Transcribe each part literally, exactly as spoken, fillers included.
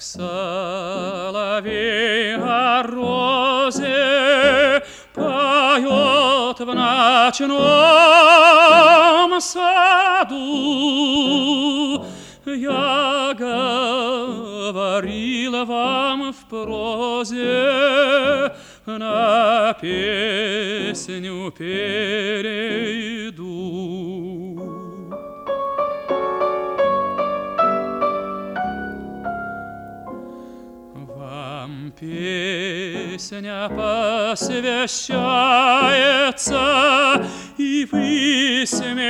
соловей о розе поет в ночном саду. Я говорила вам в прозе, на песню перейду. Вам песня посвящается, и вы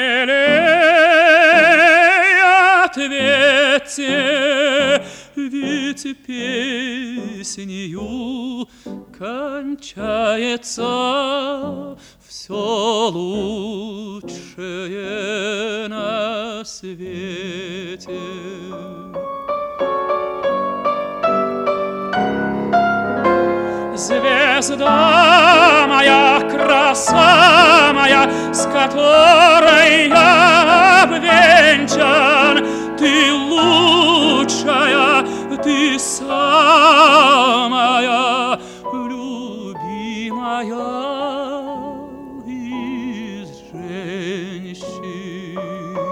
смелее ответьте, ведь песнею кончается все лучшее на свете. Звезда моя, краса моя, с которой я обвенчан, ты лучшая, ты самая любимая из женщин.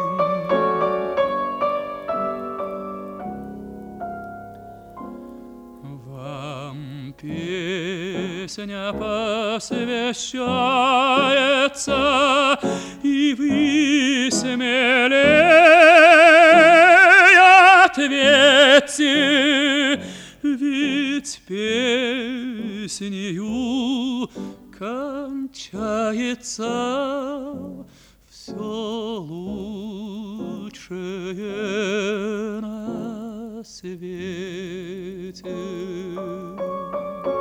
Вам песня посвящается, и вы смелее ответьте, ведь песнею кончается все лучшее на свете.